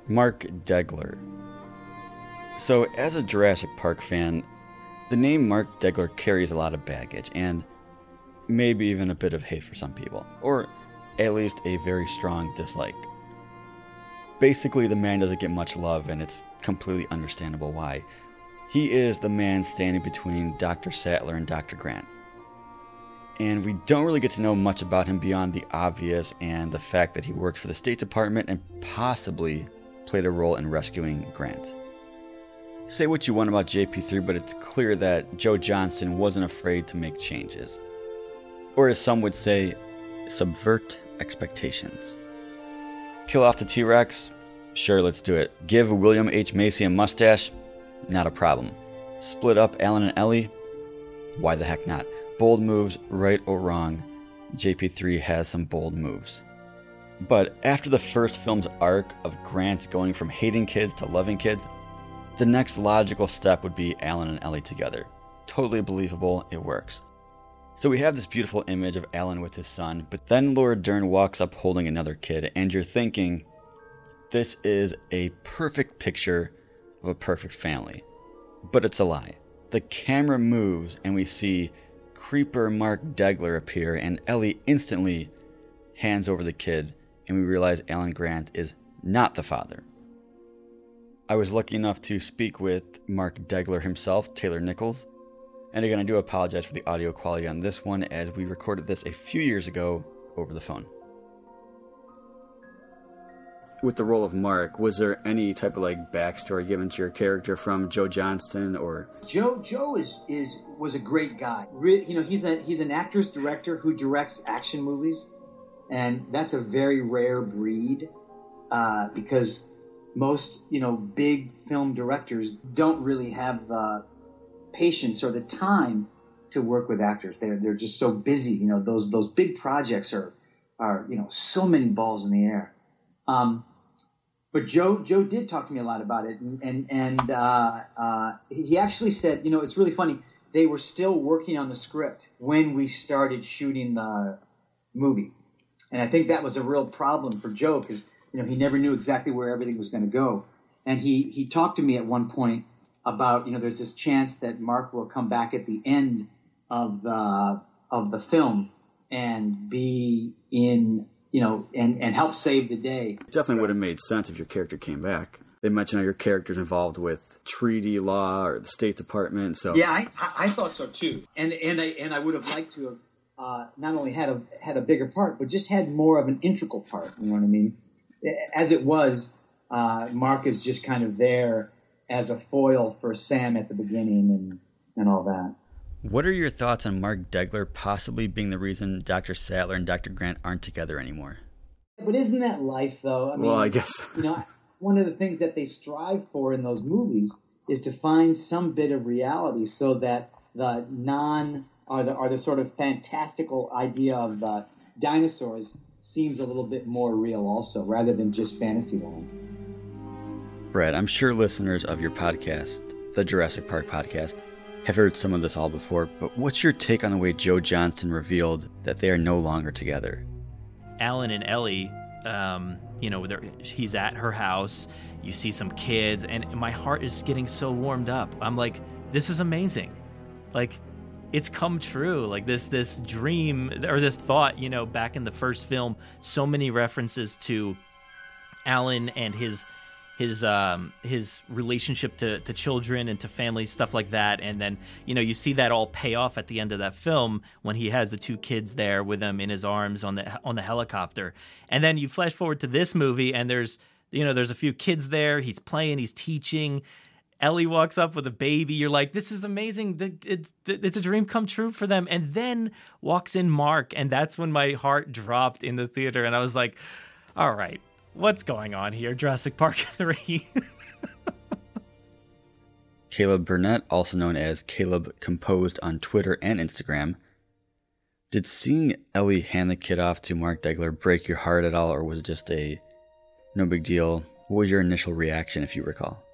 Mark Degler. So, as a Jurassic Park fan, the name Mark Degler carries a lot of baggage and maybe even a bit of hate for some people, or at least a very strong dislike. Basically, the man doesn't get much love, and it's completely understandable why. He is the man standing between Dr. Sattler and Dr. Grant. And we don't really get to know much about him beyond the obvious and the fact that he worked for the State Department and possibly played a role in rescuing Grant. Say what you want about JP3, but it's clear that Joe Johnston wasn't afraid to make changes. Or as some would say, subvert expectations. Kill off the T-Rex? Sure, let's do it. Give William H. Macy a mustache? Not a problem. Split up Alan and Ellie? Why the heck not? Bold moves, right or wrong, JP3 has some bold moves. But after the first film's arc of Grant going from hating kids to loving kids, the next logical step would be Alan and Ellie together. Totally believable, it works. So we have this beautiful image of Alan with his son, but then Laura Dern walks up holding another kid, and you're thinking, this is a perfect picture of a perfect family. But it's a lie. The camera moves and we see creeper Mark Degler appear, and Ellie instantly hands over the kid, and we realize Alan Grant is not the father. I was lucky enough to speak with Mark Degler himself, Taylor Nichols. And again, I do apologize for the audio quality on this one, as we recorded this a few years ago over the phone. With the role of Mark, was there any type of backstory given to your character from Joe Johnston, or? Joe was a great guy. He's an actor's director who directs action movies, and that's a very rare breed because most big film directors don't really have the patience or the time to work with actors. They're just so busy. Those big projects are so many balls in the air. But Joe did talk to me a lot about it, and he actually said, it's really funny. They were still working on the script when we started shooting the movie, and I think that was a real problem for Joe because he never knew exactly where everything was going to go. And he talked to me at one point about there's this chance that Mark will come back at the end of the film and be in. And help save the day. It definitely would have made sense if your character came back. They mentioned how your character's involved with treaty law or the State Department. So yeah, I thought so too. And I would have liked to have not only had a bigger part, but just had more of an integral part. You know what I mean? As it was, Mark is just kind of there as a foil for Sam at the beginning and all that. What are your thoughts on Mark Degler possibly being the reason Dr. Sattler and Dr. Grant aren't together anymore? But isn't that life, though? I mean, well, I guess. One of the things that they strive for in those movies is to find some bit of reality so that the the sort of fantastical idea of the dinosaurs seems a little bit more real also, rather than just fantasy land. Brad, I'm sure listeners of your podcast, the Jurassic Park podcast, have heard some of this all before, but what's your take on the way Joe Johnston revealed that they are no longer together? Alan and Ellie, he's at her house, you see some kids, and my heart is getting so warmed up. I'm like, this is amazing. Like, it's come true. Like this dream, or this thought, back in the first film, so many references to Alan and his relationship to children and to families, stuff like that. And then, you see that all pay off at the end of that film when he has the two kids there with him in his arms on the helicopter. And then you flash forward to this movie and there's a few kids there. He's playing, he's teaching. Ellie walks up with a baby. You're like, this is amazing. It's a dream come true for them. And then walks in Mark. And that's when my heart dropped in the theater. And I was like, all right, what's going on here? Jurassic Park 3. Caleb Burnett, also known as Caleb Composed on Twitter and Instagram. Did seeing Ellie hand the kid off to Mark Degler break your heart at all, or was it just a no big deal? What was your initial reaction, if you recall?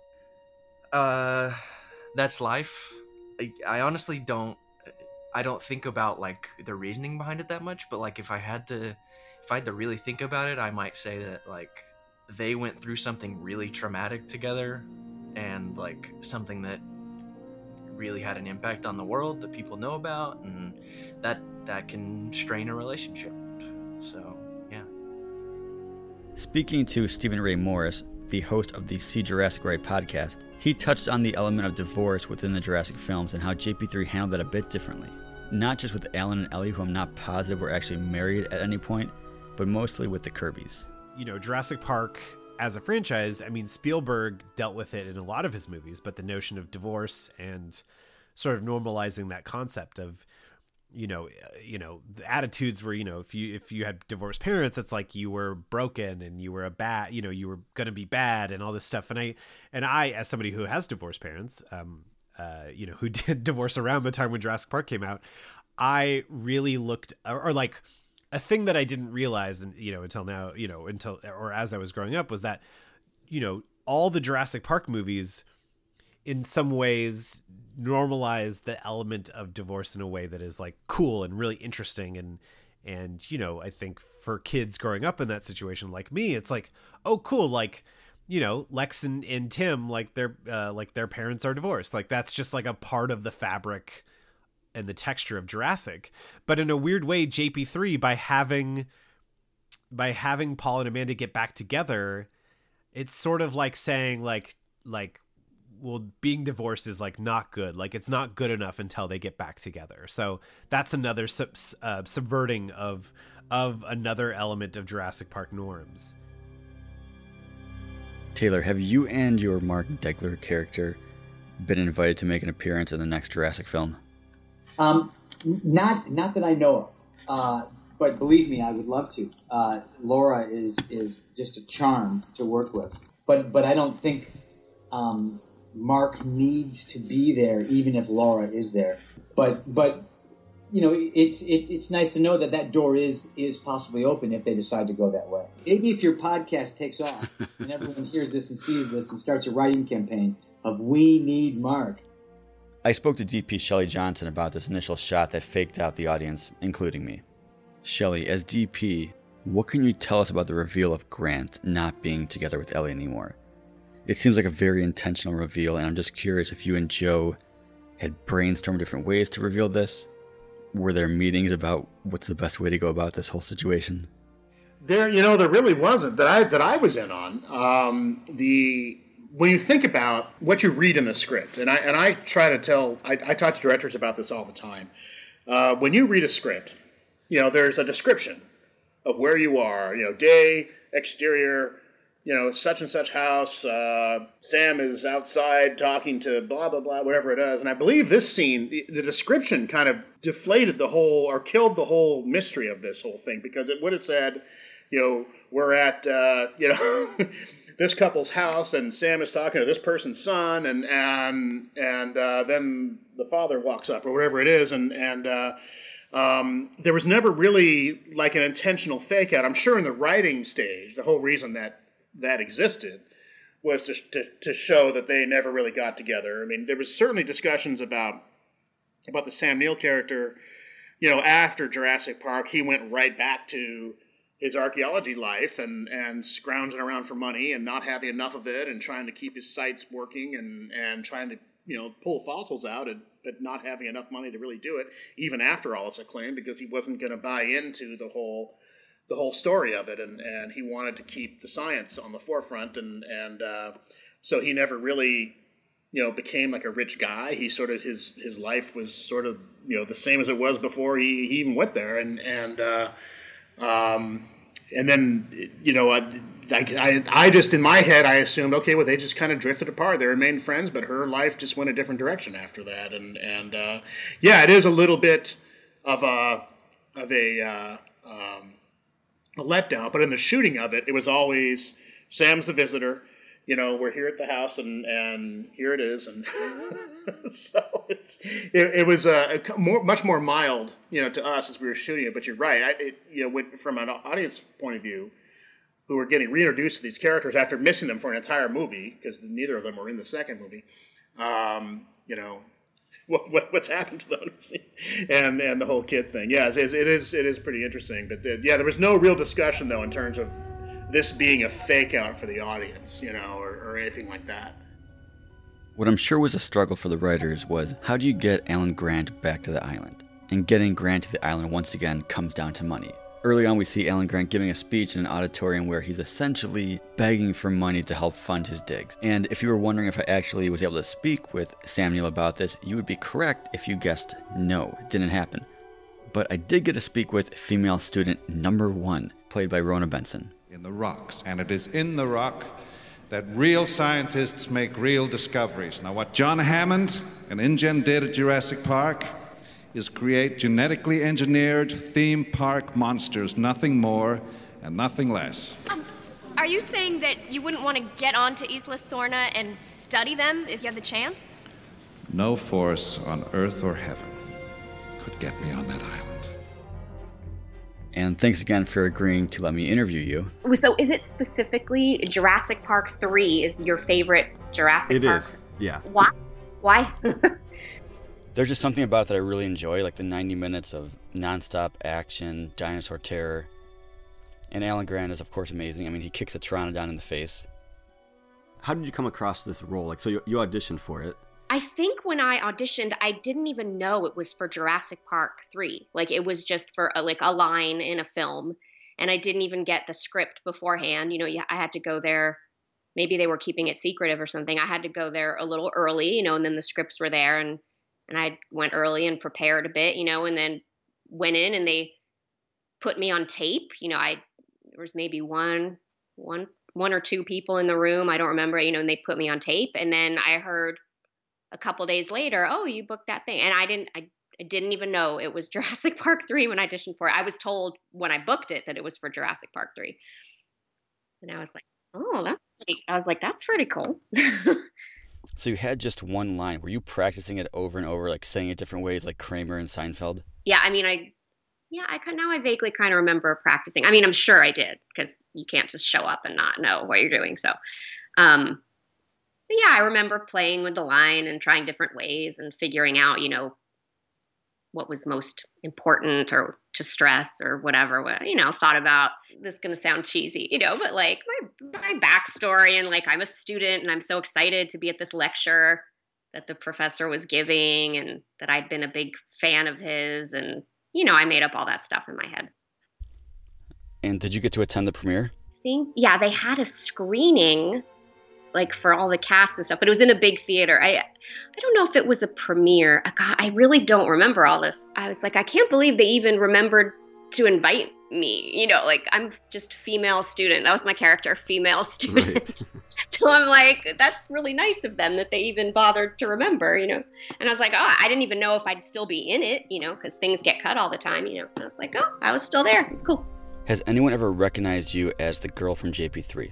That's life. I honestly don't think about the reasoning behind it that much, but if I had to really think about it, I might say that they went through something really traumatic together, and like something that really had an impact on the world that people know about, and that can strain a relationship. So yeah. Speaking to Stephen Ray Morris, the host of the See Jurassic Right podcast, he touched on the element of divorce within the Jurassic films and how JP3 handled that a bit differently. Not just with Alan and Ellie, who I'm not positive were actually married at any point, but mostly with the Kirbys. You know, Jurassic Park as a franchise, I mean, Spielberg dealt with it in a lot of his movies, but the notion of divorce and sort of normalizing that concept of, you know, the attitudes were, you know, if you had divorced parents, it's like you were broken and you were a bad, you know, you were going to be bad and all this stuff. And I, as somebody who has divorced parents, you know, who did divorce around the time when Jurassic Park came out, I really looked, or like a thing that I didn't realize, and you know, until now, you know, or as I was growing up, was that, you know, all the Jurassic Park movies in some ways normalize the element of divorce in a way that is like cool and really interesting. And, you know, I think for kids growing up in that situation, like me, it's like, oh, cool. Like, you know, Lex and Tim, like their parents are divorced. Like that's just like a part of the fabric and the texture of Jurassic. But in a weird way, JP3, by having Paul and Amanda get back together, it's sort of like saying like, well, being divorced is like not good. Like it's not good enough until they get back together. So that's another subverting of another element of Jurassic Park norms. Taylor, have you and your Mark Degler character been invited to make an appearance in the next Jurassic film? Not that I know of. But believe me, I would love to. Laura is just a charm to work with. But I don't think Mark needs to be there, even if Laura is there. But you know, it's nice to know that door is possibly open if they decide to go that way. Maybe if your podcast takes off and everyone hears this and sees this and starts a writing campaign of "We need Mark." I spoke to DP Shelley Johnson about this initial shot that faked out the audience, including me. Shelley, as DP, what can you tell us about the reveal of Grant not being together with Ellie anymore? It seems like a very intentional reveal, and I'm just curious if you and Joe had brainstormed different ways to reveal this. Were there meetings about what's the best way to go about this whole situation? There really wasn't that I was in on. When you think about what you read in the script, and I try to I talk to directors about this all the time. When you read a script, you know, there's a description of where you are, you know, day, exterior, you know, such and such house, Sam is outside talking to blah, blah, blah, whatever it is. And I believe this scene, the description kind of deflated the whole, or killed the whole mystery of this whole thing, because it would have said, you know, we're at, you know, this couple's house, and Sam is talking to this person's son, and then the father walks up, or whatever it is, and there was never really like an intentional fake out. I'm sure in the writing stage, the whole reason that existed was to show that they never really got together. I mean, there was certainly discussions about the Sam Neill character. You know, after Jurassic Park, he went right back to his archaeology life and scrounging around for money and not having enough of it and trying to keep his sites working and trying to, you know, pull fossils out, but not having enough money to really do it, even after all its acclaim, because he wasn't going to buy into the whole story of it, and he wanted to keep the science on the forefront, and so he never really, you know, became like a rich guy. He sort of his life was sort of, you know, the same as it was before he even went there, and then, you know, I just, in my head, I assumed, okay, well, they just kind of drifted apart. They remained friends, but her life just went a different direction after that. And yeah, it is a little bit of a letdown. But in the shooting of it, it was always Sam's the visitor. You know, we're here at the house, and here it is, and so it was much more mild, you know, to us as we were shooting it. But you're right, from an audience point of view, who were getting reintroduced to these characters after missing them for an entire movie, because neither of them were in the second movie. You know, what's happened to them, and the whole kid thing. Yeah, it is pretty interesting. But yeah, there was no real discussion though in terms of this being a fake out for the audience, or anything like that. What I'm sure was a struggle for the writers was, how do you get Alan Grant back to the island? And getting Grant to the island once again comes down to money. Early on, we see Alan Grant giving a speech in an auditorium where he's essentially begging for money to help fund his digs. And if you were wondering if I actually was able to speak with Sam Neill about this, you would be correct if you guessed no, it didn't happen. But I did get to speak with female student number 1, played by Rona Benson. In the rocks, and it is in the rock that real scientists make real discoveries. Now, what John Hammond and InGen did at Jurassic Park is create genetically engineered theme park monsters, nothing more and nothing less. Are you saying that you wouldn't want to get onto Isla Sorna and study them if you had the chance? No force on earth or heaven could get me on that island. And thanks again for agreeing to let me interview you. So is it specifically Jurassic Park 3 is your favorite Jurassic Park? It is, yeah. Why? There's just something about it that I really enjoy, like the 90 minutes of nonstop action, dinosaur terror. And Alan Grant is, of course, amazing. I mean, he kicks a Pteranodon in the face. How did you come across this role? Like, so you auditioned for it. I think when I auditioned, I didn't even know it was for Jurassic Park 3. Like, it was just for, a line in a film. And I didn't even get the script beforehand. I had to go there. Maybe they were keeping it secretive or something. I had to go there a little early, and then the scripts were there. And I went early and prepared a bit, and then went in and they put me on tape. There was maybe one or two people in the room. I don't remember, and they put me on tape. And then I heard a couple days later, oh, you booked that thing. And I didn't even know it was Jurassic Park 3 when I auditioned for it. I was told when I booked it that it was for Jurassic Park 3. And I was like, oh, that's pretty cool. So you had just one line. Were you practicing it over and over, like saying it different ways, like Kramer and Seinfeld? Yeah, I vaguely kind of remember practicing. I mean, I'm sure I did, because you can't just show up and not know what you're doing. So, but yeah, I remember playing with the line and trying different ways and figuring out, what was most important or to stress or whatever. Thought about, this is going to sound cheesy, but like my backstory and like I'm a student and I'm so excited to be at this lecture that the professor was giving and that I'd been a big fan of his. And, I made up all that stuff in my head. And did you get to attend the premiere? Yeah, they had a screening like for all the cast and stuff, but it was in a big theater. I don't know if it was a premiere. God, I really don't remember all this. I was like, I can't believe they even remembered to invite me. Like I'm just female student. That was my character, female student. Right. So I'm like, that's really nice of them that they even bothered to remember, And I was like, oh, I didn't even know if I'd still be in it, because things get cut all the time, And I was like, oh, I was still there. It was cool. Has anyone ever recognized you as the girl from JP3?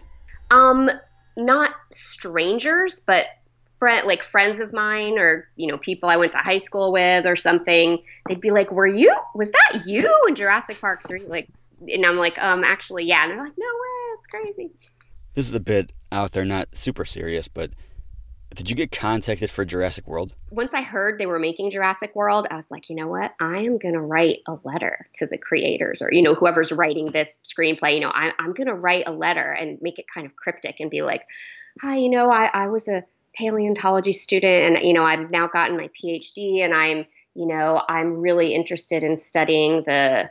Not strangers, but friends of mine or, people I went to high school with or something. They'd be like, was that you in Jurassic Park 3? And I'm like, actually, yeah. And they're like, no way, it's crazy. This is a bit out there, not super serious, but did you get contacted for Jurassic World? Once I heard they were making Jurassic World, I was like, you know what? I am going to write a letter to the creators or, whoever's writing this screenplay. I'm going to write a letter and make it kind of cryptic and be like, hi, I was a paleontology student and, I've now gotten my PhD and I'm really interested in studying the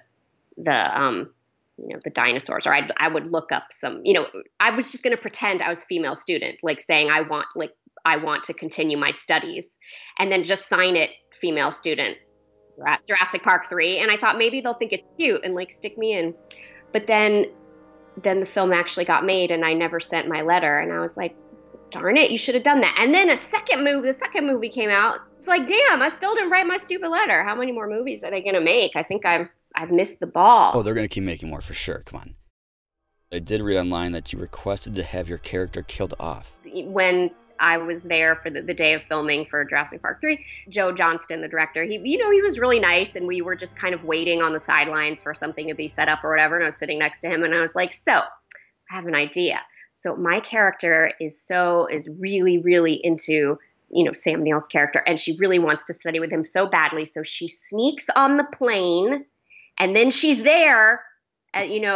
dinosaurs, or I would look up some, I was just going to pretend I was a female student, like saying I want to continue my studies, and then just sign it female student at Jurassic Park 3. And I thought maybe they'll think it's cute and like stick me in. But then the film actually got made and I never sent my letter. And I was like, darn it, you should have done that. And then the second movie came out. It's like, damn, I still didn't write my stupid letter. How many more movies are they going to make? I think I've missed the ball. Oh, they're going to keep making more for sure. Come on. I did read online that you requested to have your character killed off. When I was there for the day of filming for Jurassic Park 3, Joe Johnston, the director, he was really nice, and we were just kind of waiting on the sidelines for something to be set up or whatever, and I was sitting next to him, and I was like, so, I have an idea. So my character is really, really into, Sam Neill's character, and she really wants to study with him so badly, so she sneaks on the plane, and then she's there at,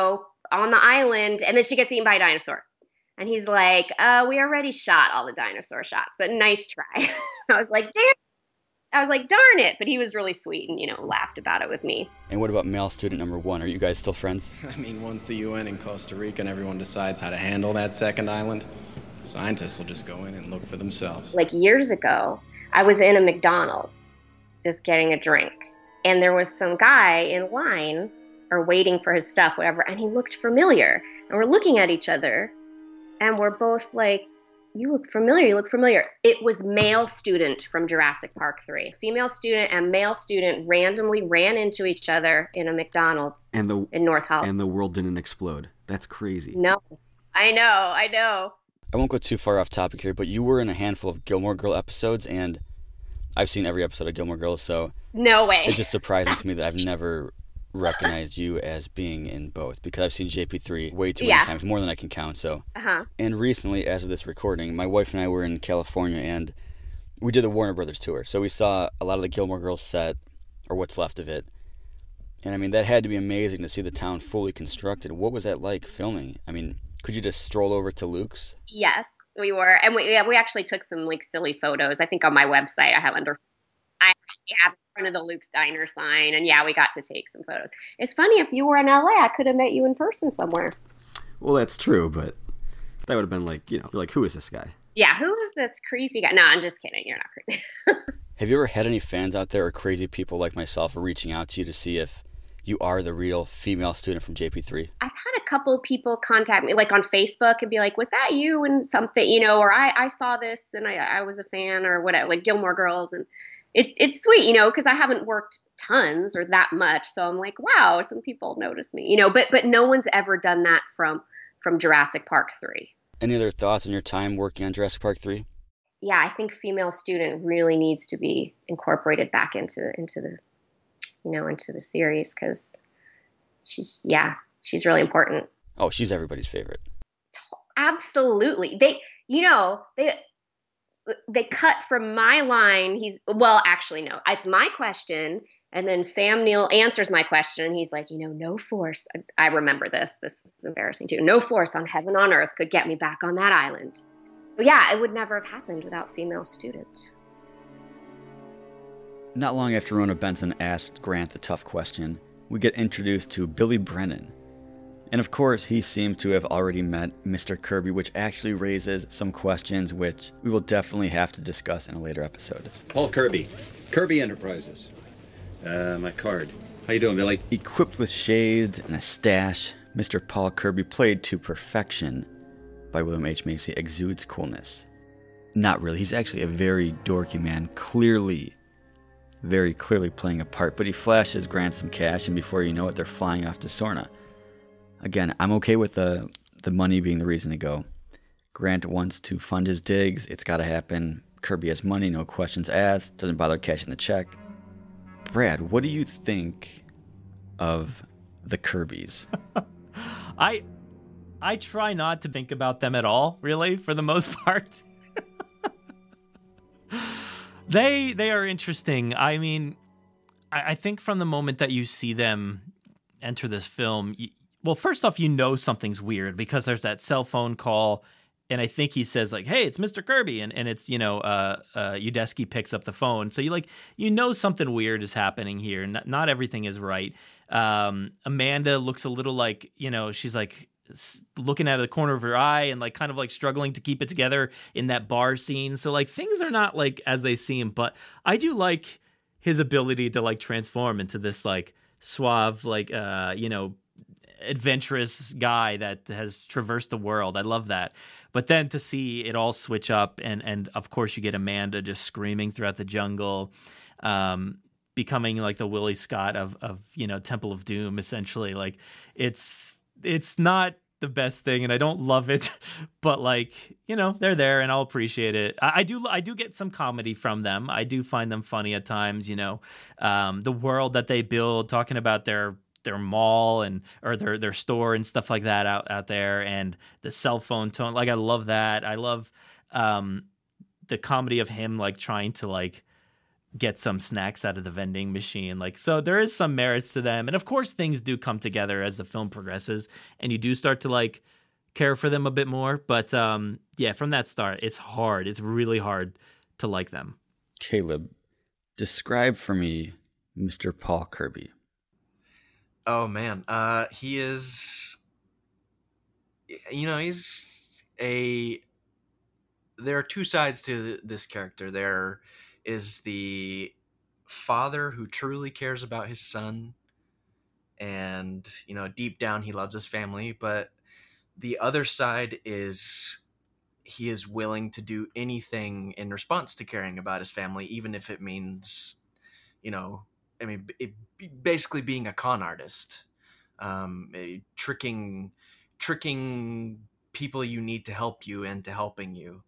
on the island, and then she gets eaten by a dinosaur. And he's like, we already shot all the dinosaur shots, but nice try. I was like, damn. I was like, darn it. But he was really sweet and, laughed about it with me. And what about male student number 1? Are you guys still friends? I mean, once the UN in Costa Rica and everyone decides how to handle that second island, scientists will just go in and look for themselves. Like years ago, I was in a McDonald's just getting a drink. And there was some guy in line or waiting for his stuff, whatever, and he looked familiar. And we're looking at each other, and we're both like, you look familiar. It was male student from Jurassic Park 3. Female student and male student randomly ran into each other in a McDonald's in North Hollywood. And the world didn't explode. That's crazy. No, I know. I won't go too far off topic here, but you were in a handful of Gilmore Girl episodes, and I've seen every episode of Gilmore Girls, so no way. It's just surprising to me that I've never recognized you as being in both, because I've seen JP3 way too many times, more than I can count. So And recently, as of this recording, my wife and I were in California, and we did the Warner Brothers tour, so we saw a lot of the Gilmore Girls set, or what's left of it. And I mean, that had to be amazing to see the town fully constructed. What was that like filming? I mean, could you just stroll over to Luke's? Yes, we were, and we actually took some like silly photos. I think on my website I have in front of the Luke's Diner sign, and we got to take some photos. It's funny, if you were in LA, I could have met you in person somewhere. Well, that's true, but that would have been like, you're like, who is this guy? Yeah, who is this creepy guy? No, I'm just kidding. You're not creepy. Have you ever had any fans out there or crazy people like myself reaching out to you to see if you are the real female student from JP3? I've had a couple of people contact me, like on Facebook, and be like, was that you and something, or I saw this and I was a fan or whatever, like Gilmore Girls. And it's sweet, because I haven't worked tons or that much. So I'm like, wow, some people notice me, but no one's ever done that from Jurassic Park 3. Any other thoughts on your time working on Jurassic Park 3? Yeah, I think female student really needs to be incorporated back into the into the series, because she's really important. Oh, she's everybody's favorite. Absolutely. They cut from my line. Actually, no, it's my question. And then Sam Neill answers my question, and he's like, no force. I remember this. This is embarrassing too. No force on heaven on earth could get me back on that island. So yeah, it would never have happened without female student. Not long after Rona Benson asked Grant the tough question, we get introduced to Billy Brennan. And of course, he seems to have already met Mr. Kirby, which actually raises some questions which we will definitely have to discuss in a later episode. Paul Kirby, Kirby Enterprises. My card. How you doing, Billy? Equipped with shades and a stash, Mr. Paul Kirby, played to perfection by William H. Macy, exudes coolness. Not really. He's actually a very dorky man, very clearly playing a part, but he flashes Grant some cash, and before you know it, they're flying off to Sorna. Again, I'm okay with the money being the reason to go. Grant wants to fund his digs. It's got to happen. Kirby has money, no questions asked. Doesn't bother cashing the check. Brad, what do you think of the Kirbys? I try not to think about them at all, really, for the most part. They are interesting. I mean, I think from the moment that you see them enter this film, first off, something's weird because there's that cell phone call, and I think he says like, "Hey, it's Mr. Kirby," and it's Udesky picks up the phone, so something weird is happening here. Not everything is right. Amanda looks a little like she's like looking out of the corner of her eye and like kind of like struggling to keep it together in that bar scene. So like things are not like as they seem, but I do like his ability to like transform into this like suave, like adventurous guy that has traversed the world. I love that. But then to see it all switch up and of course you get Amanda just screaming throughout the jungle, becoming like the Willie Scott of Temple of Doom, essentially. Like it's not the best thing, and I don't love it, but like, they're there and I'll appreciate it. I do get some comedy from them. I do find them funny at times, the world that they build, talking about their mall or their store and stuff like that out there, and the cell phone tone. Like, I love that. I love the comedy of him like trying to like get some snacks out of the vending machine. Like, so there is some merits to them. And of course, things do come together as the film progresses, and you do start to like care for them a bit more. But yeah, from that start, it's hard. It's really hard to like them. Caleb, describe for me Mr. Paul Kirby. Oh man, he is. There are two sides to this character. There is the father who truly cares about his son, and deep down he loves his family. But the other side is he is willing to do anything in response to caring about his family, even if it means, basically being a con artist, tricking people you need to help you into helping you.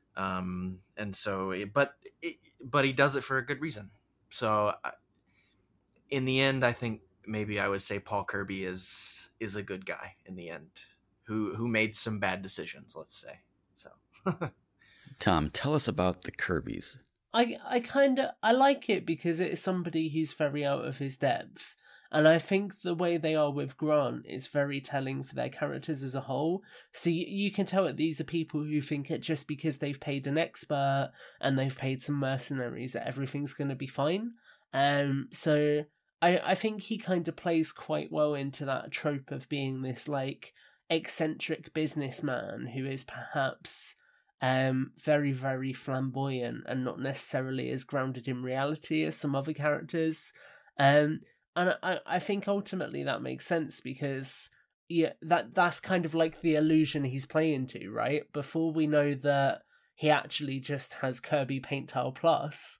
But he does it for a good reason. So in the end, I think maybe I would say Paul Kirby is a good guy in the end, who made some bad decisions, let's say. So Tom, tell us about the Kirbys. I like it because it's somebody who's very out of his depth. And I think the way they are with Grant is very telling for their characters as a whole. So you can tell that these are people who think that just because they've paid an expert and they've paid some mercenaries that everything's going to be fine. So I think he kind of plays quite well into that trope of being this like eccentric businessman who is perhaps very, very flamboyant and not necessarily as grounded in reality as some other characters. And I think ultimately that makes sense because that's kind of like the illusion he's playing to, right? Before we know that he actually just has Kirby Paint Tile Plus,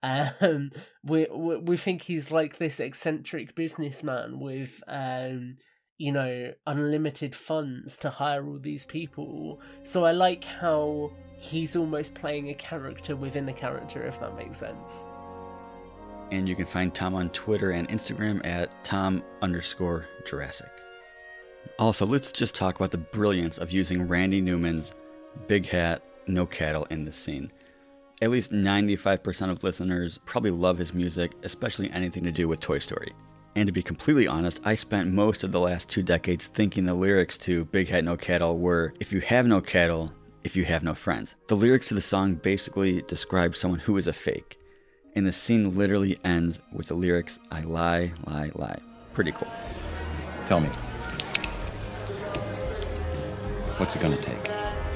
we think he's like this eccentric businessman with unlimited funds to hire all these people. So I like how he's almost playing a character within a character, if that makes sense. And you can find Tom on Twitter and Instagram at Tom_Jurassic. Also, let's just talk about the brilliance of using Randy Newman's Big Hat, No Cattle in this scene. At least 95% of listeners probably love his music, especially anything to do with Toy Story. And to be completely honest, I spent most of the last 2 decades thinking the lyrics to Big Hat, No Cattle were, if you have no cattle, if you have no friends. The lyrics to the song basically describe someone who is a fake. And the scene literally ends with the lyrics, I lie, lie, lie. Pretty cool. Tell me, what's it gonna take?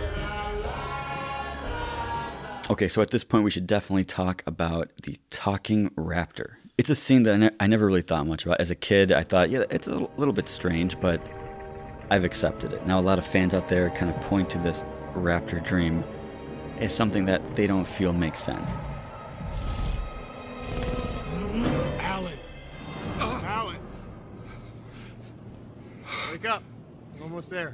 Okay, so at this point we should definitely talk about the talking raptor. It's a scene that I never really thought much about. As a kid, I thought, yeah, it's a little bit strange, but I've accepted it. Now, a lot of fans out there kind of point to this raptor dream as something that they don't feel makes sense. Alan! Wake up. I'm almost there.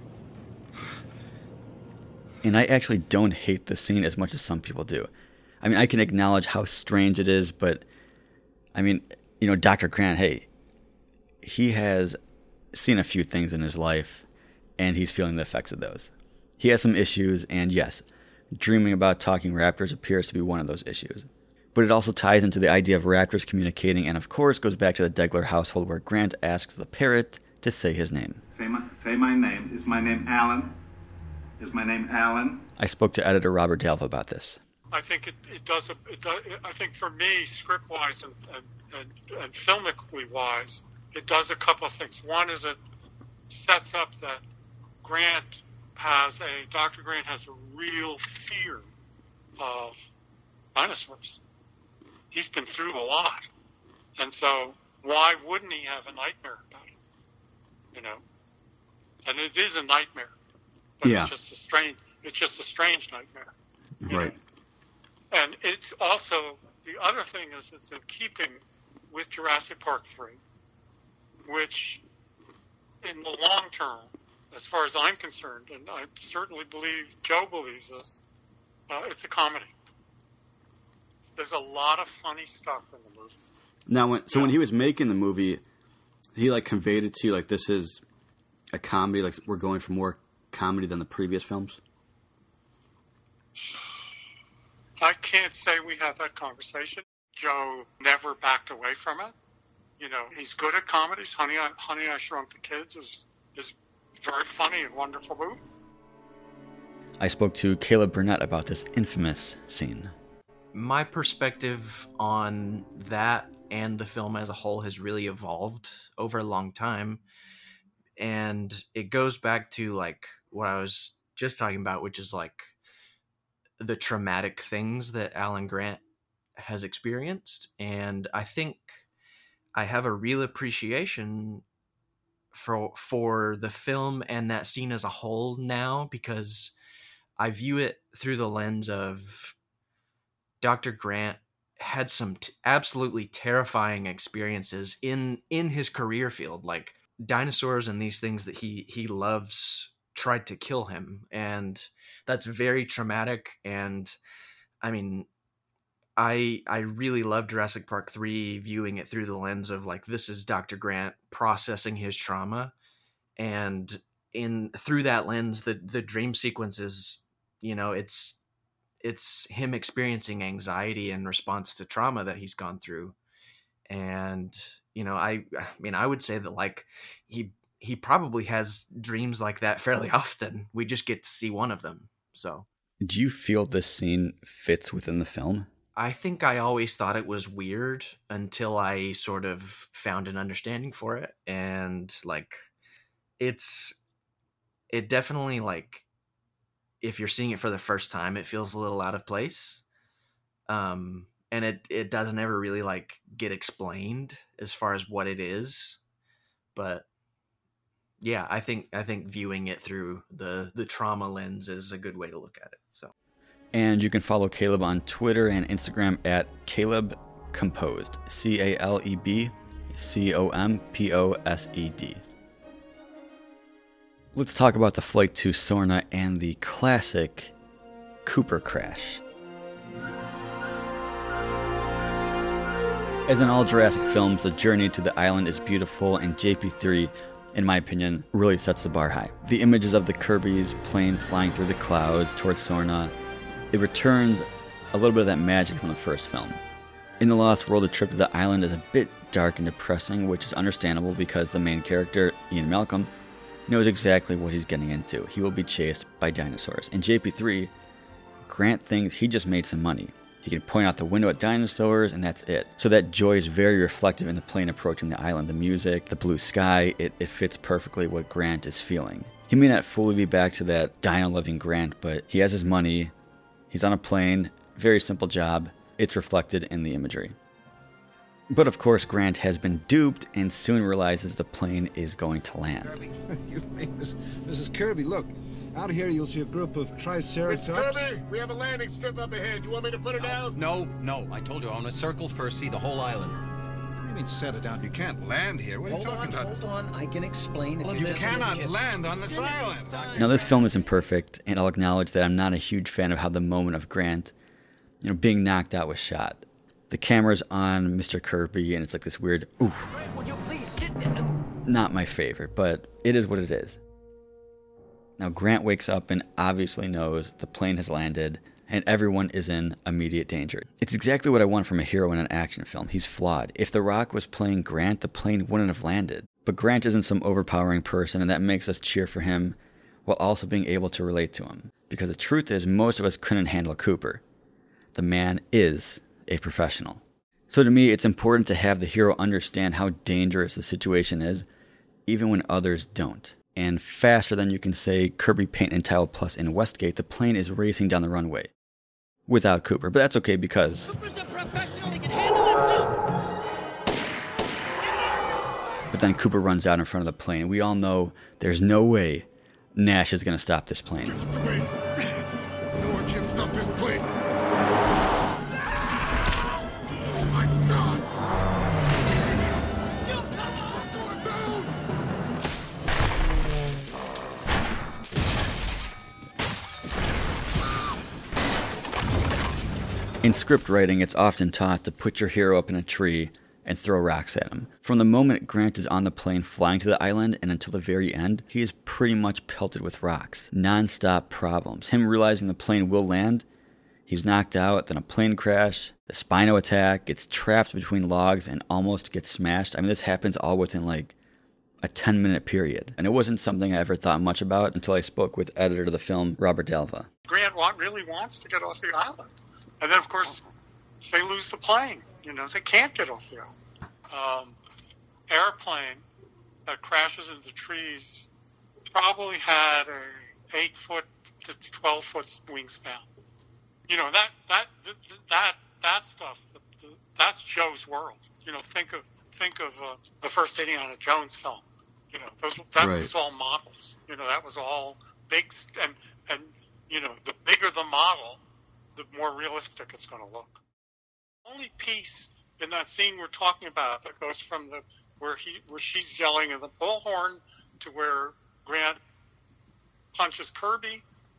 And I actually don't hate the scene as much as some people do. I mean, I can acknowledge how strange it is, but I mean, Dr. Grant, hey, he has seen a few things in his life, and he's feeling the effects of those. He has some issues, and yes, dreaming about talking raptors appears to be one of those issues. But it also ties into the idea of raptors communicating, and of course goes back to the Degler household where Grant asks the parrot to say his name. Say my name. Is my name Alan? Is my name Alan? I spoke to editor Robert Dalva about this. I think it does. I think for me, script-wise and filmically wise, it does a couple of things. One is it sets up that Dr. Grant has a real fear of dinosaurs. He's been through a lot, and so why wouldn't he have a nightmare about it? And it is a nightmare, but yeah. It's just a strange nightmare. Right. And it's also, the other thing is it's in keeping with Jurassic Park 3, which in the long term, as far as I'm concerned, and I certainly believe Joe believes this, it's a comedy. There's a lot of funny stuff in the movie. Now, when he was making the movie, he conveyed it to you this is a comedy, we're going for more comedy than the previous films? I can't say we had that conversation. Joe never backed away from it. You know, he's good at comedies. Honey, I Shrunk the Kids is very funny and wonderful movie. I spoke to Caleb Burnett about this infamous scene. My perspective on that and the film as a whole has really evolved over a long time. And it goes back to like what I was just talking about, which is like the traumatic things that Alan Grant has experienced. And I think I have a real appreciation for the film and that scene as a whole now, because I view it through the lens of Dr. Grant had some absolutely terrifying experiences in his career field. Like dinosaurs and these things that he loves tried to kill him, and that's very traumatic. And I mean, I really love Jurassic Park 3 viewing it through the lens of like, this is Dr. Grant processing his trauma, and through that lens, the dream sequences, you know, it's him experiencing anxiety in response to trauma that he's gone through. And, you know, I mean, I would say that like he probably has dreams like that fairly often. We just get to see one of them. So do you feel this scene fits within the film? I think I always thought it was weird until I sort of found an understanding for it. And like, it definitely, like, if you're seeing it for the first time, it feels a little out of place. And it doesn't ever really like get explained as far as what it is. But yeah, I think viewing it through the trauma lens is a good way to look at it. So. And you can follow Caleb on Twitter and Instagram at Caleb Composed, CalebComposed. Let's talk about the flight to Sorna and the classic Cooper crash. As in all Jurassic films, the journey to the island is beautiful, and JP3, in my opinion, really sets the bar high. The images of the Kirby's plane flying through the clouds towards Sorna, it returns a little bit of that magic from the first film. In The Lost World, the trip to the island is a bit dark and depressing, which is understandable because the main character, Ian Malcolm, knows exactly what he's getting into. He will be chased by dinosaurs. In JP3, Grant thinks he just made some money. He can point out the window at dinosaurs, and that's it. So that joy is very reflective in the plane approaching the island. The music, the blue sky, it fits perfectly what Grant is feeling. He may not fully be back to that dino-loving Grant, but he has his money. He's on a plane, very simple job. It's reflected in the imagery. But of course, Grant has been duped and soon realizes the plane is going to land. You mean Mrs. Kirby, look. Out here you'll see a group of Triceratops. Miss Kirby, we have a landing strip up ahead. You want me to put it down? No. I told you I want to circle first, see the whole island. What do you mean set it down? You can't land here. What are you talking about? Hold on. I can explain. Well, you cannot land on this island. Now, this film isn't perfect, and I'll acknowledge that I'm not a huge fan of how the moment of Grant, being knocked out was shot. The camera's on Mr. Kirby, and it's like this weird, ooh. Would you please sit there? Not my favorite, but it is what it is. Now, Grant wakes up and obviously knows the plane has landed, and everyone is in immediate danger. It's exactly what I want from a hero in an action film. He's flawed. If The Rock was playing Grant, the plane wouldn't have landed. But Grant isn't some overpowering person, and that makes us cheer for him while also being able to relate to him. Because the truth is, most of us couldn't handle Cooper. The man is a professional. So to me, it's important to have the hero understand how dangerous the situation is, even when others don't. And faster than you can say Kirby Paint and Tile Plus in Westgate, the plane is racing down the runway without Cooper. But that's okay because Cooper's a professional, he can handle himself. But then Cooper runs out in front of the plane. We all know there's no way Nash is going to stop this plane. No one can stop this plane. Oh my God! In script writing, it's often taught to put your hero up in a tree and throw rocks at him. From the moment Grant is on the plane flying to the island and until the very end, he is pretty much pelted with rocks. Non-stop problems. Him realizing the plane will land He's knocked out, then a plane crash, the Spino attack, gets trapped between logs and almost gets smashed. I mean, this happens all within like a 10-minute period. And it wasn't something I ever thought much about until I spoke with editor of the film, Robert Dalva. Grant really wants to get off the island. And then, of course, they lose the plane. They can't get off the island. Airplane that crashes into the trees probably had a 8-foot to 12-foot wingspan. That stuff. That's Joe's world. Think of the first Indiana Jones film. That right. was all models. That was all big, and the bigger the model, the more realistic it's going to look. The only piece in that scene we're talking about that goes from where she's yelling at the bullhorn to where Grant punches Kirby.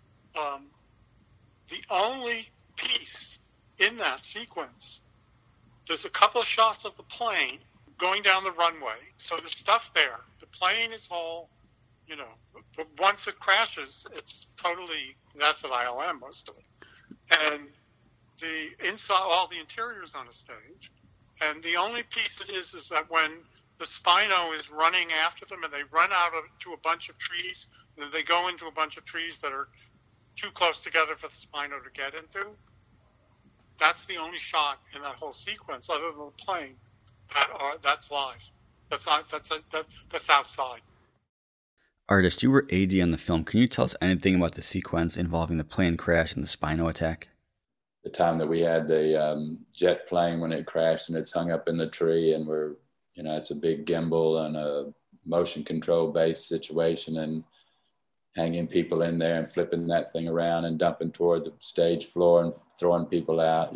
The only piece in that sequence, there's a couple of shots of the plane going down the runway. So there's stuff there. The plane is all, but once it crashes, it's totally, that's at ILM, most of it. And the inside, all the interiors on a stage. And the only piece it is that when the Spino is running after them and they run to a bunch of trees, and they go into a bunch of trees that are too close together for the Spino to get into. That's the only shot in that whole sequence, other than the plane, that's live. That's outside. Artist, you were AD on the film. Can you tell us anything about the sequence involving the plane crash and the Spino attack? The time that we had the jet plane when it crashed and it's hung up in the tree, and it's a big gimbal and a motion control based situation, and hanging people in there and flipping that thing around and dumping toward the stage floor and throwing people out,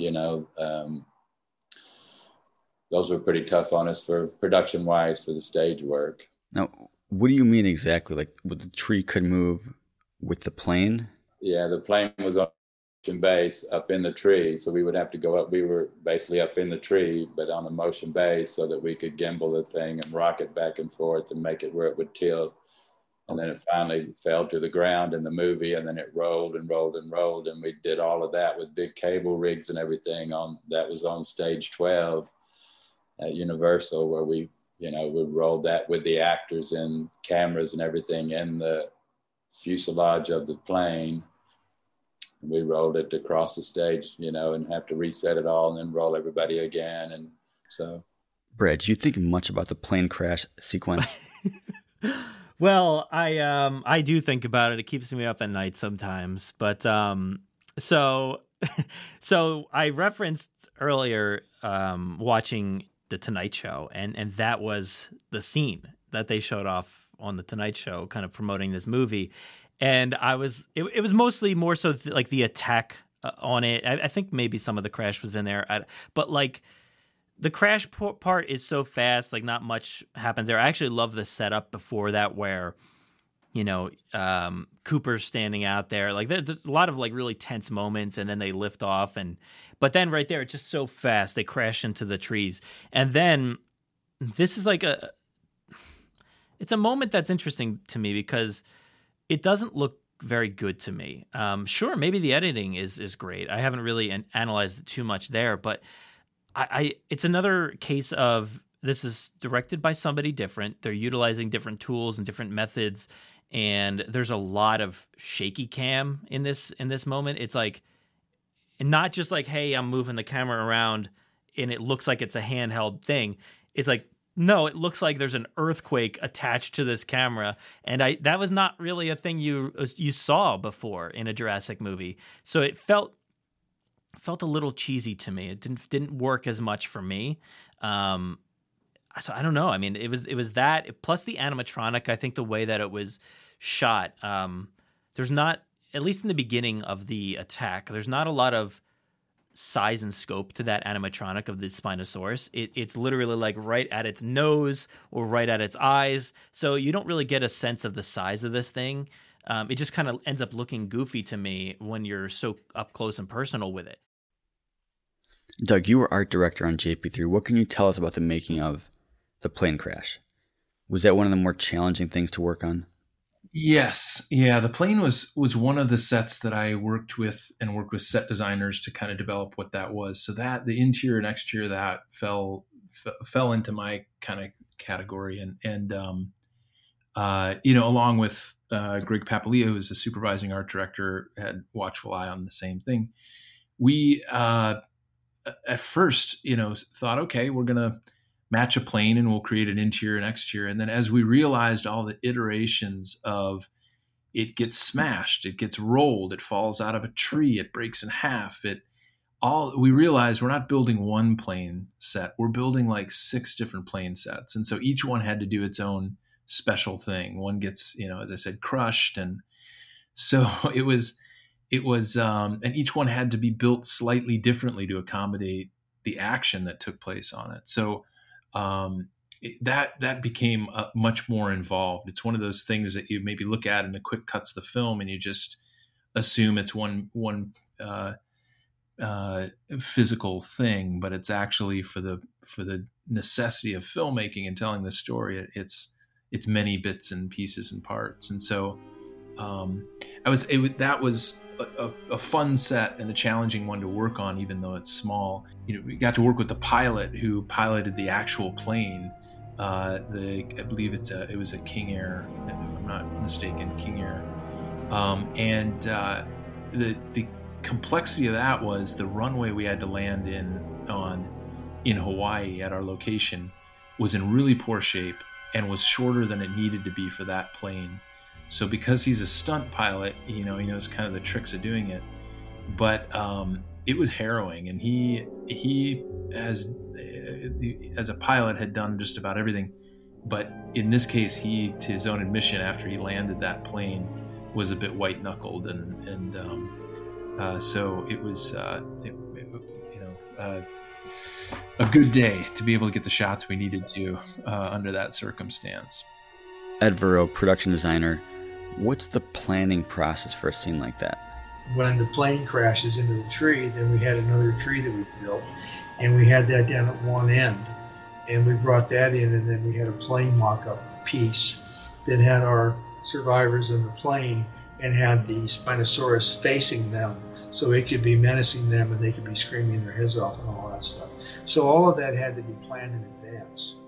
those were pretty tough on us for production wise for the stage work. Now, what do you mean exactly? Like, the tree could move with the plane? Yeah, the plane was on motion base up in the tree, so we would have to go up. We were basically up in the tree, but on a motion base, so that we could gimbal the thing and rock it back and forth and make it where it would tilt. And then it finally fell to the ground in the movie, and then it rolled and rolled and rolled. And we did all of that with big cable rigs and everything that was on stage 12 at Universal, where we rolled that with the actors and cameras and everything in the fuselage of the plane. And we rolled it across the stage, and have to reset it all and then roll everybody again. And so. Brad, do you think much about the plane crash sequence? Well, I do think about it. It keeps me up at night sometimes. But so I referenced earlier watching The Tonight Show, and that was the scene that they showed off on The Tonight Show, kind of promoting this movie. And it was mostly more so like the attack on it. I think maybe some of the crash was in there, but like. The crash part is so fast, like not much happens there. I actually love the setup before that where, Cooper's standing out there. Like there's a lot of like really tense moments, and then they lift off. But then right there, it's just so fast. They crash into the trees. And then this is like it's a moment that's interesting to me because it doesn't look very good to me. Sure, maybe the editing is great. I haven't really analyzed it too much there, but it's another case of this is directed by somebody different. They're utilizing different tools and different methods, and there's a lot of shaky cam in this moment. It's like not just like, hey, I'm moving the camera around and it looks like it's a handheld thing. It's like, no, it looks like there's an earthquake attached to this camera, and that was not really a thing you saw before in a Jurassic movie. So it felt a little cheesy to me. It didn't work as much for me. So I don't know. I mean, it was that plus the animatronic. I think the way that it was shot, there's not, at least in the beginning of the attack, there's not a lot of size and scope to that animatronic of the Spinosaurus. It's literally like right at its nose or right at its eyes. So you don't really get a sense of the size of this thing. It just kind of ends up looking goofy to me when you're so up close and personal with it. Doug, you were art director on JP3. What can you tell us about the making of the plane crash? Was that one of the more challenging things to work on? Yes. Yeah. The plane was one of the sets that I worked with set designers to kind of develop what that was. So that the interior and exterior of that fell into my kind of category. And along with Greg Papaleo, who's the supervising art director, had watchful eye on the same thing. We, at first, thought, okay, we're going to match a plane and we'll create an interior and exterior. And then as we realized all the iterations of it gets smashed, it gets rolled, it falls out of a tree, it breaks in half, we realized we're not building one plane set, we're building like 6 different plane sets. And so each one had to do its own special thing. One gets, as I said, crushed. And so it was, and each one had to be built slightly differently to accommodate the action that took place on it. So that became much more involved. It's one of those things that you maybe look at in the quick cuts of the film and you just assume it's one physical thing, but it's actually for the necessity of filmmaking and telling the story. It's many bits and pieces and parts. And so that was a fun set and a challenging one to work on, even though it's small. We got to work with the pilot who piloted the actual plane. I believe it was a King Air, if I'm not mistaken, King Air. And the complexity of that was the runway we had to land in Hawaii at our location was in really poor shape and was shorter than it needed to be for that plane. So because he's a stunt pilot, he knows kind of the tricks of doing it. But it was harrowing, and he as a pilot had done just about everything. But in this case, to his own admission, after he landed that plane, was a bit white knuckled, and so it was a good day to be able to get the shots we needed to under that circumstance. Ed Verro, production designer. What's the planning process for a scene like that? When the plane crashes into the tree, then we had another tree that we built, and we had that down at one end. And we brought that in, and then we had a plane mock-up piece that had our survivors in the plane and had the Spinosaurus facing them, so it could be menacing them and they could be screaming their heads off and all that stuff. So all of that had to be planned in advance,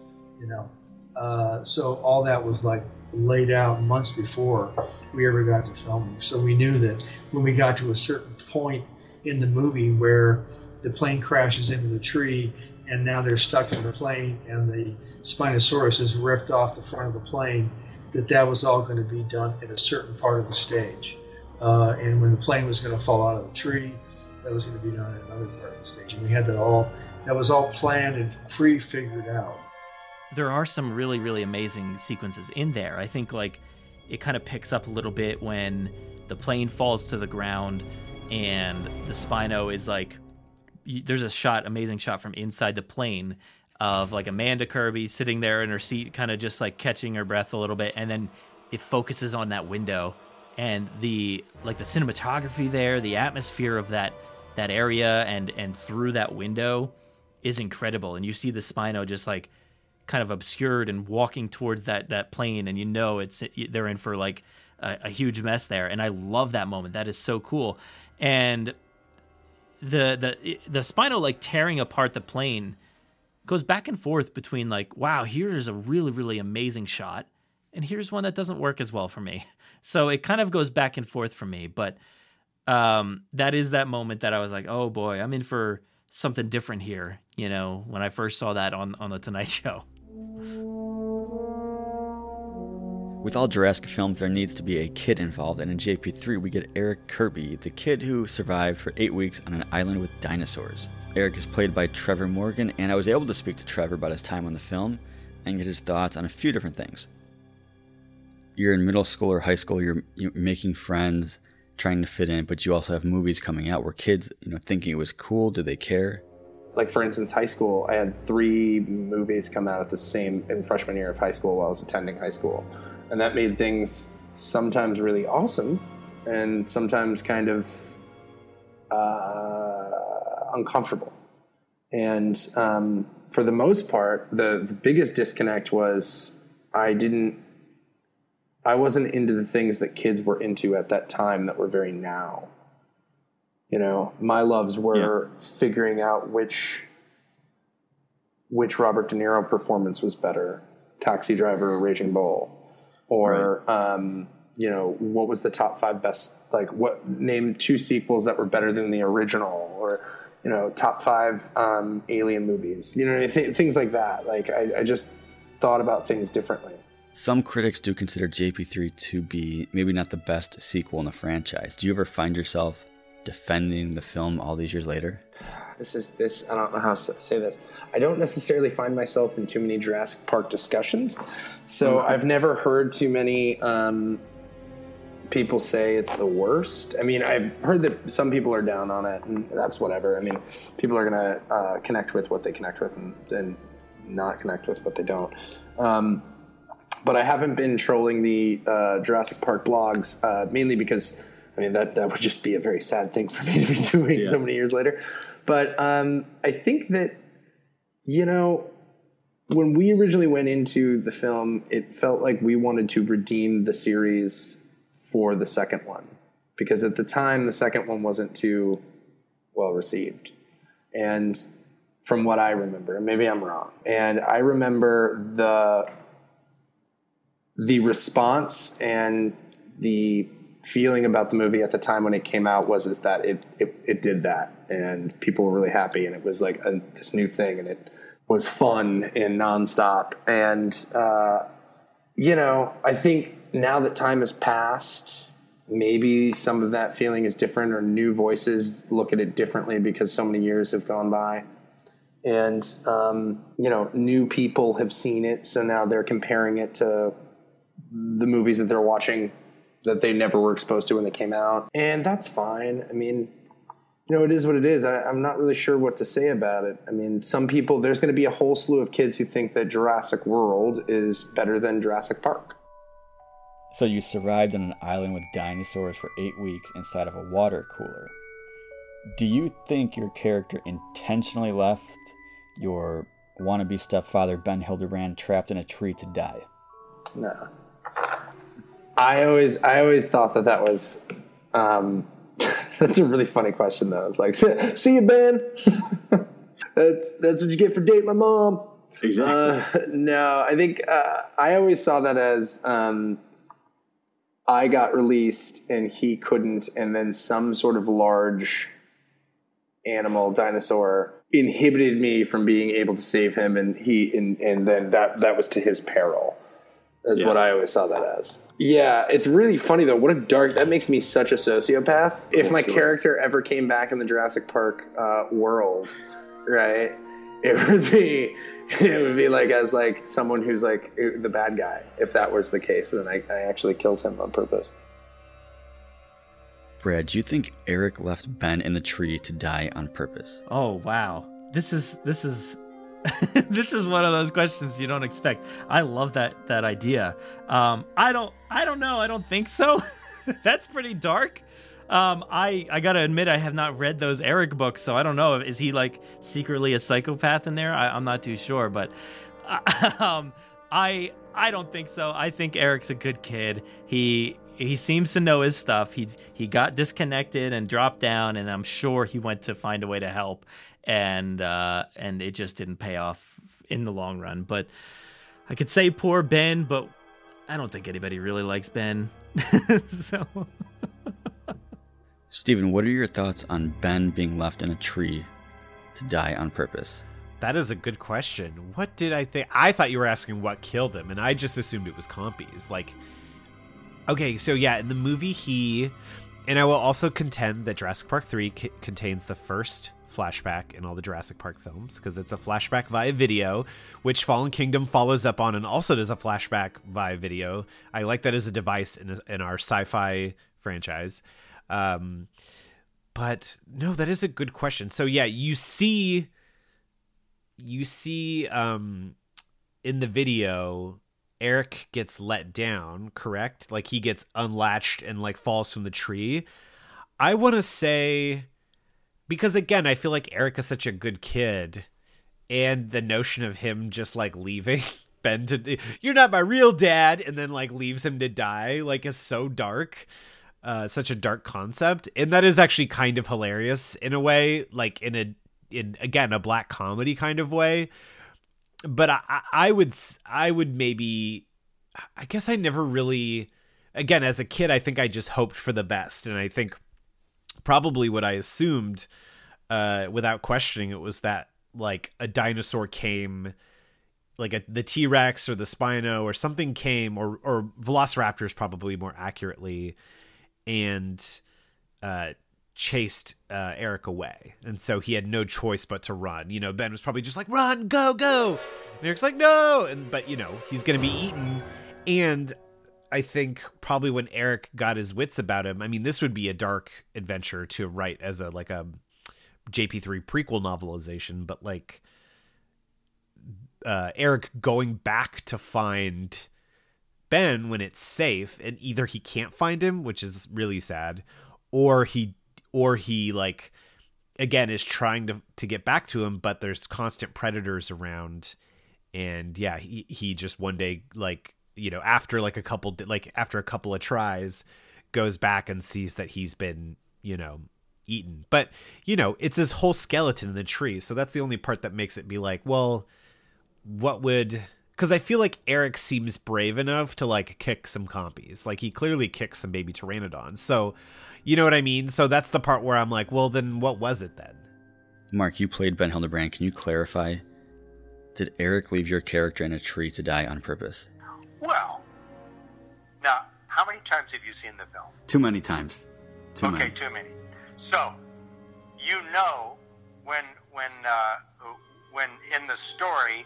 so all that was like laid out months before we ever got to filming. So we knew that when we got to a certain point in the movie where the plane crashes into the tree and now they're stuck in the plane and the Spinosaurus is ripped off the front of the plane, that was all going to be done in a certain part of the stage. And when the plane was going to fall out of the tree, that was going to be done in another part of the stage. And we had that was all planned and pre-figured out. There are some really, really amazing sequences in there. I think it kind of picks up a little bit when the plane falls to the ground and the Spino is there's a amazing shot from inside the plane of Amanda Kirby sitting there in her seat, kind of just catching her breath a little bit. And then it focuses on that window and the cinematography there, the atmosphere of that area and through that window is incredible. And you see the Spino just kind of obscured and walking towards that plane, and they're in for a huge mess there. And I love that moment. That is so cool. And the Spino tearing apart the plane goes back and forth between wow, here's a really, really amazing shot, and here's one that doesn't work as well for me. So it kind of goes back and forth for me. But that is that moment that I was like, oh boy, I'm in for something different here. When I first saw that on the Tonight Show. With all Jurassic films, there needs to be a kid involved, and in JP3 we get Eric Kirby, the kid who survived for 8 weeks on an island with dinosaurs. Eric is played by Trevor Morgan, and I was able to speak to Trevor about his time on the film and get his thoughts on a few different things. You're in middle school or high school, you're making friends, trying to fit in, but you also have movies coming out where kids, thinking it was cool. Do they care? For instance, high school, I had 3 movies come out in freshman year of high school while I was attending high school. And that made things sometimes really awesome and sometimes kind of uncomfortable. And for the most part, the biggest disconnect was I didn't I wasn't into the things that kids were into at that time that were very now. You know, my loves were figuring out which Robert De Niro performance was better, Taxi Driver or Raging Bull, or you know, what was the top 5 best, like what, name 2 sequels that were better than the original, or, you know, top 5 Alien movies, you know, things like that. Like I just thought about things differently. Some critics do consider JP3 to be maybe not the best sequel in the franchise. Do you ever find yourself defending the film all these years later? This I don't know how to say this. I don't necessarily find myself in too many Jurassic Park discussions, so I've never heard too many people say it's the worst. I mean, I've heard that some people are down on it, and that's whatever. I mean, people are going to connect with what they connect with and not connect with what they don't. But I haven't been trolling the Jurassic Park blogs, mainly because, I mean, that would just be a very sad thing for me to be doing so many years later. But I think that, you know, when we originally went into the film, it felt like we wanted to redeem the series for the second one. Because at the time, the second one wasn't too well received. And from what I remember, and maybe I'm wrong, and I remember the response and the feeling about the movie at the time when it came out was that it did that, and people were really happy, and it was like this new thing, and it was fun and nonstop. And you know, I think now that time has passed, maybe some of that feeling is different, or new voices look at it differently because so many years have gone by. And you know, new people have seen it, so now they're comparing it to the movies that they're watching that they never were exposed to when they came out. And that's fine. I mean, you know, it is what it is. I'm not really sure what to say about it. I mean, some people, there's going to be a whole slew of kids who think that Jurassic World is better than Jurassic Park. So you survived on an island with dinosaurs for 8 weeks inside of a water cooler. Do you think your character intentionally left your wannabe stepfather, Ben Hildebrand, trapped in a tree to die? No. I always thought that was that's a really funny question though. It's like, see you, Ben. that's what you get for dating my mom. Exactly. No, I think I always saw that as I got released and he couldn't, and then some sort of large animal dinosaur inhibited me from being able to save him, and then that was to his peril. Is what I always saw that as. Yeah, it's really funny though. What a dark... That makes me such a sociopath. If my character ever came back in the Jurassic Park world, right, it would be like as like someone who's like the bad guy. If that was the case, then I actually killed him on purpose. Brad, do you think Eric left Ben in the tree to die on purpose? Oh wow, this is this is one of those questions you don't expect. I love that idea. I don't know. I don't think so. That's pretty dark. I gotta admit, I have not read those Eric books, so I don't know. Is he like secretly a psychopath in there? I'm not too sure, but I don't think so. I think Eric's a good kid. He seems to know his stuff. He got disconnected and dropped down, and I'm sure he went to find a way to help. And it just didn't pay off in the long run. But I could say poor Ben, but I don't think anybody really likes Ben. So, Steven, what are your thoughts on Ben being left in a tree to die on purpose? That is a good question. What did I think? I thought you were asking what killed him, and I just assumed it was compies. Like, okay, so yeah, in the movie and I will also contend that Jurassic Park 3 contains the first flashback in all the Jurassic Park films, because it's a flashback via video, which Fallen Kingdom follows up on and also does a flashback via video. I like that as a device in our sci-fi franchise. But no, that is a good question. So yeah, you see in the video, Eric gets let down, correct? Like he gets unlatched and like falls from the tree. I want to say, because again, I feel like Eric is such a good kid, and the notion of him just like leaving Ben to, you're not my real dad, and then like leaves him to die, like is so dark. Such a dark concept, and that is actually kind of hilarious in a way, like in again a black comedy kind of way. But I would maybe, I guess I never really, again as a kid, I think I just hoped for the best, and I think probably what I assumed, without questioning it, was that like a dinosaur came, like the T-Rex or the Spino or something came, or Velociraptors probably more accurately, and chased Eric away, and so he had no choice but to run. Ben was probably just like, run, go, and Eric's like, no, but he's gonna be eaten. And I think probably when Eric got his wits about him, I mean, this would be a dark adventure to write as a JP3 prequel novelization, but like Eric going back to find Ben when it's safe, and either he can't find him, which is really sad, or he like again is trying to get back to him, but there's constant predators around, and yeah, he just one day, like after a couple of tries, goes back and sees that he's been eaten. But it's his whole skeleton in the tree, so that's the only part that makes it be like, well, what would, because I feel like Eric seems brave enough to like kick some compies. Like he clearly kicked some baby pteranodons. So, you know what I mean? So that's the part where I'm like, well, then what was it then? Mark, you played Ben Hildebrand. Can you clarify? Did Eric leave your character in a tree to die on purpose? Well, now, how many times have you seen the film? Too many times. Too many. So, when in the story,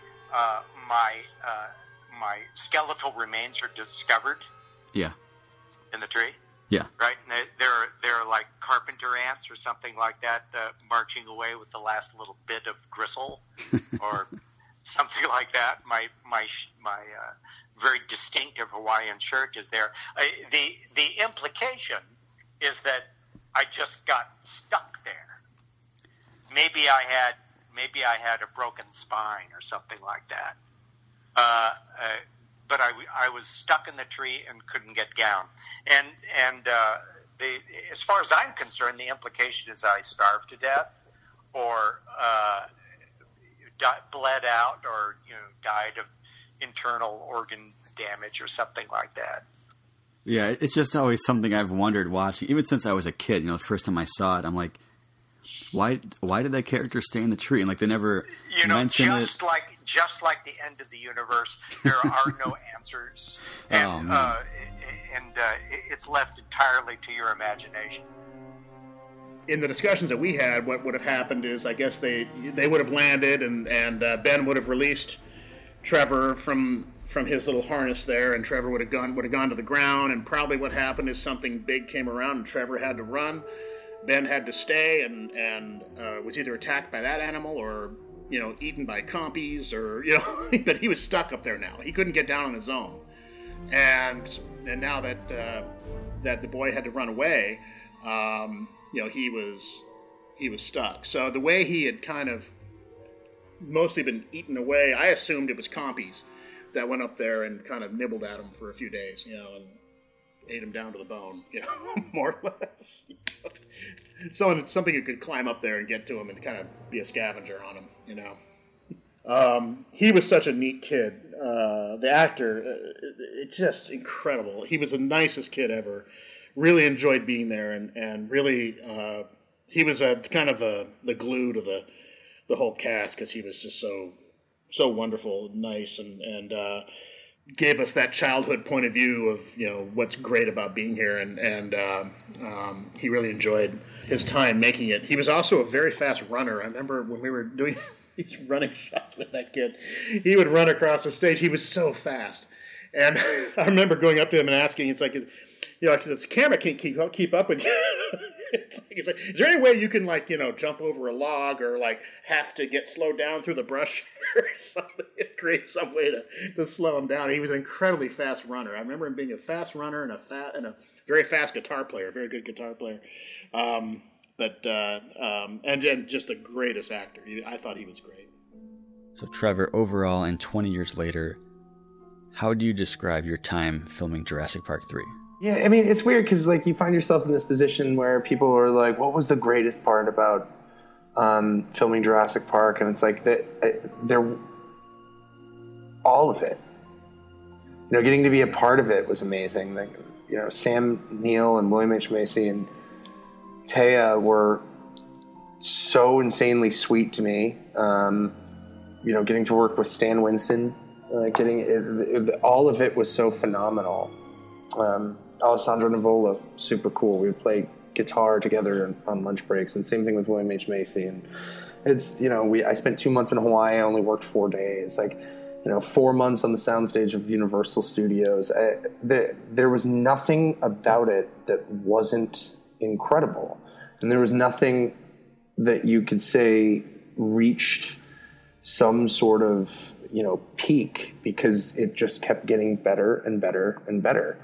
my skeletal remains are discovered. Yeah. In the tree. Yeah. Right. And they're like carpenter ants or something like that, marching away with the last little bit of gristle, or something like that. My very distinctive Hawaiian shirt is there. The implication is that I just got stuck there. Maybe I had a broken spine or something like that. But I was stuck in the tree and couldn't get down. And as far as I'm concerned, the implication is I starved to death, or bled out, or died of internal organ damage or something like that. Yeah, it's just always something I've wondered watching, even since I was a kid. The first time I saw it, I'm like, why did that character stay in the tree? And like they never mention it. Just like the end of the universe, there are no answers, and it's left entirely to your imagination. In the discussions that we had, what would have happened is, I guess they would have landed, and Ben would have released Trevor from his little harness there, and Trevor would have gone to the ground. And probably what happened is something big came around, and Trevor had to run. Ben had to stay, and was either attacked by that animal or eaten by compies, or but he was stuck up there now. He couldn't get down on his own, and now that the boy had to run away, he was stuck. So the way he had kind of mostly been eaten away, I assumed it was compies that went up there and kind of nibbled at him for a few days, and ate him down to the bone, more or less. Something that could climb up there and get to him and kind of be a scavenger on him, He was such a neat kid. The actor, it's just incredible. He was the nicest kid ever. Really enjoyed being there, and really, he was the glue to the whole cast, because he was just so wonderful and nice, and gave us that childhood point of view of what's great about being here, and he really enjoyed his time making it. He was also a very fast runner. I remember when we were doing these running shots with that kid, he would run across the stage. He was so fast, and I remember going up to him and asking, it's like, this camera can't keep up with you. It's like, is there any way you can jump over a log, or have to get slowed down through the brush or something? Create some way to slow him down. He was an incredibly fast runner. I remember him being a fast runner and a very fast guitar player, very good guitar player. And just the greatest actor. I thought he was great. So Trevor, overall, and 20 years later, How would you describe your time filming Jurassic Park 3? Yeah, I mean, it's weird because like you find yourself in this position where people are like, "What was the greatest part about filming Jurassic Park?" And it's like they're all of it. You know, getting to be a part of it was amazing. Like, you know, Sam Neill and William H. Macy and Taya were so insanely sweet to me. You know, getting to work with Stan Winston, all of it was so phenomenal. Alessandro Nivola, super cool. We would play guitar together on lunch breaks, and same thing with William H. Macy. And it's, you know, I spent 2 months in Hawaii. I only worked 4 days. Like, you know, 4 months on the soundstage of Universal Studios. There was nothing about it that wasn't incredible. And there was nothing that you could say reached some sort of, you know, peak, because it just kept getting better and better and better.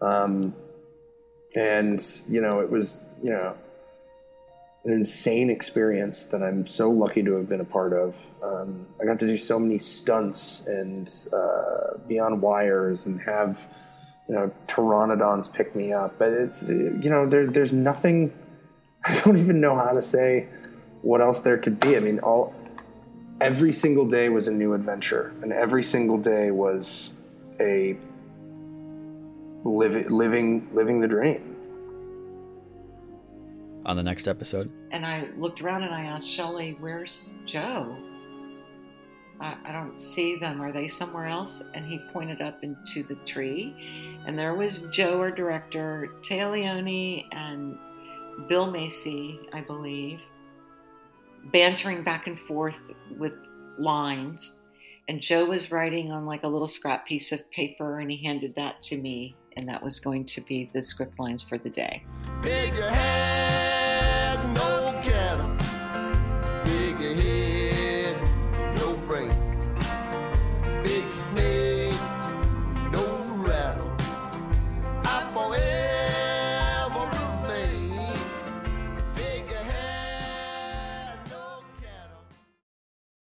And, you know, it was, you know, an insane experience that I'm so lucky to have been a part of. I got to do so many stunts and be on wires and have, you know, pteranodons pick me up. But it's, you know, there's nothing, I don't even know how to say what else there could be. I mean, every single day was a new adventure, and every single day was a living the dream. On the next episode. And I looked around and I asked Shelley, "Where's Joe? I don't see them. Are they somewhere else?" And he pointed up into the tree, and there was Joe, our director, Taya Leone, and Bill Macy, I believe, bantering back and forth with lines. And Joe was writing on like a little scrap piece of paper, and he handed that to me, and that was going to be the script lines for the day. Big your head, no